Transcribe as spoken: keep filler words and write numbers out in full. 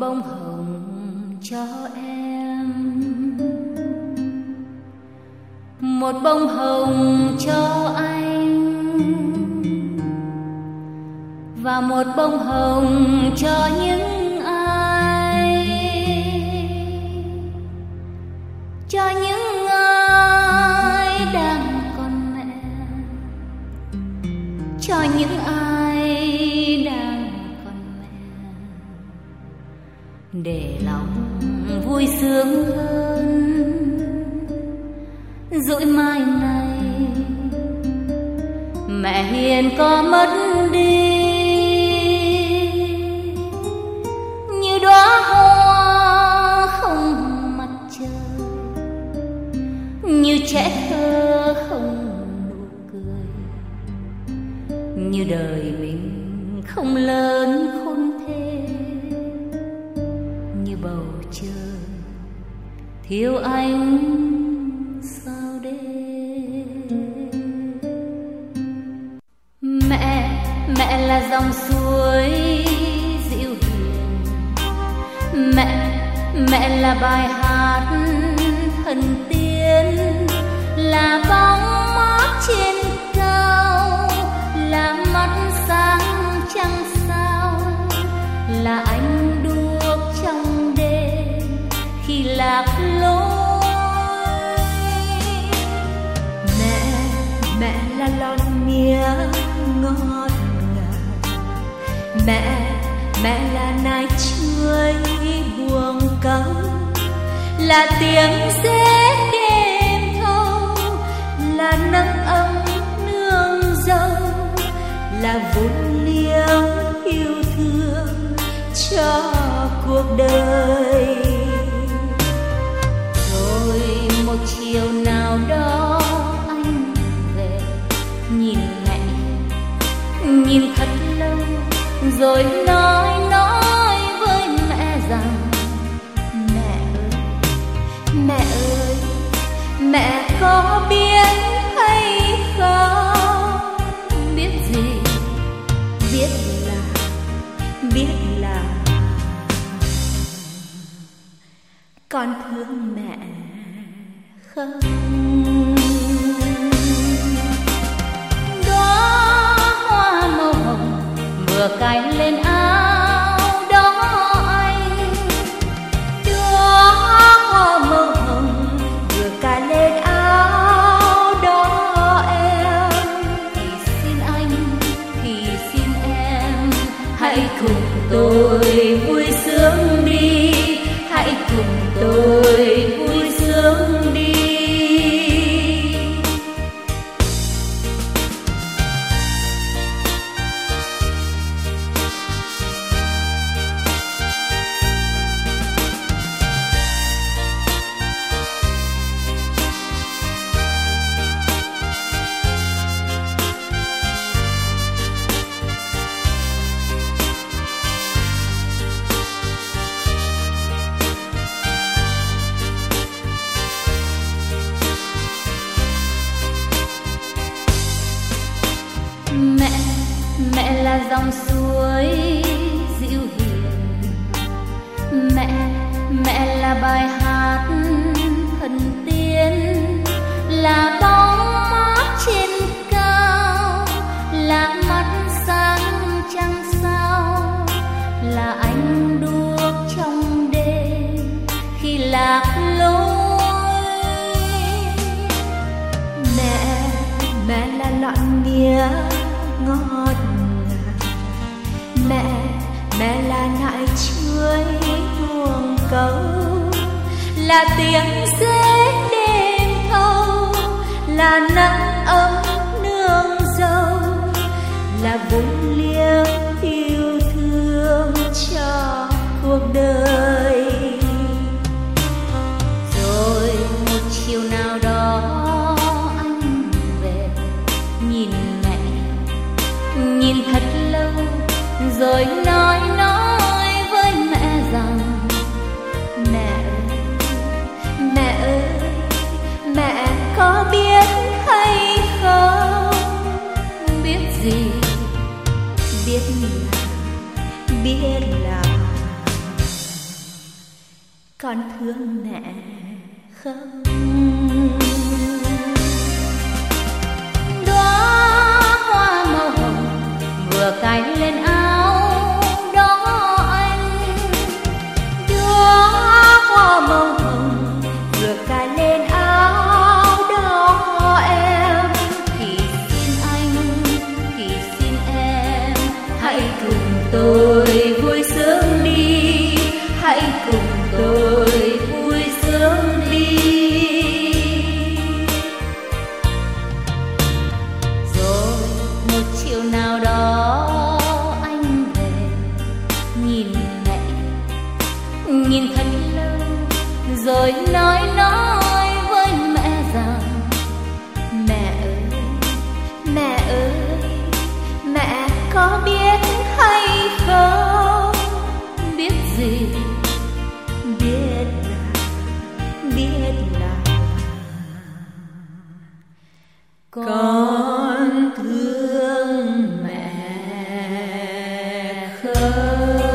bông hồng cho em, một bông hồng cho anh, và một bông hồng cho những ai, cho những ai đang còn mẹ, cho những ai đang còn mẹ, để lòng vui sướng hơn. Dỗi mai này mẹ hiền có mất đi, như đóa hoa không mặt trời, như trẻ thơ không nụ cười, như đời mình không lớn khôn thế, như bầu trời thiếu anh sao đêm. Mẹ, mẹ là dòng suối dịu hiền, mẹ, mẹ là bài hát thần tiên, là bóng mát trên cao, là mắt sáng trăng sao, là ánh đuốc trong đêm khi lạc lối. Mẹ, mẹ là lon mía ngọt ngào, mẹ, mẹ là nai chuối buông câu, là tiếng rẽ đêm thâu, là nắng ấm nương dâu, là vốn liếng yêu thương cho cuộc đời. Rồi một chiều nào đó anh về nhìn mẹ, nhìn thật lâu, rồi nói nói với mẹ rằng mẹ ơi, Mẹ ơi, mẹ có biết hay không? biết gì, Biết là, biết là con thương mẹ không? đóa hoa màu hồng vừa cài lên áo đó anh, Đóa hoa màu hồng vừa cài lên áo đó em. thì xin anh, thì xin em, Hãy cùng tôi vui sướng đi, hãy cùng tôi vui sướng đi. mẹ, mẹ là dòng suối dịu hiền, mẹ, mẹ là bài hát thần tiên, là bóng mát trên cao, là mắt sáng trăng sao, là ánh đuốc trong đêm khi lạc lối. Mẹ, mẹ là lọn mía ngọt ngào, mẹ, mẹ là nại chuối buông câu, là tiếng rẽ đêm thâu, là nắng ấm nương dâu, là vốn liếng yêu thương cho cuộc đời. Rồi một chiều nào đó anh về nhìn mẹ, nhìn thật lâu, rồi nói nói với mẹ rằng Mẹ ơi, mẹ ơi, mẹ có biết hay không? biết gì, Biết là, biết là con thương mẹ không? Đóa hoa màu hồng vừa cài lên áo đó anh. Đóa hoa màu hồng vừa cài lên áo đó em. Thì xin anh, thì xin em, hãy cùng tôi vui sướng đi, hãy cùng tôi vui sướng đi. Rồi một chiều nào đó anh về, nhìn mẹ, nhìn thật lâu, rồi nói nói với mẹ rằng: Mẹ ơi, mẹ ơi, mẹ có biết hay không? biết gì, Biết là, biết là con thương mẹ không?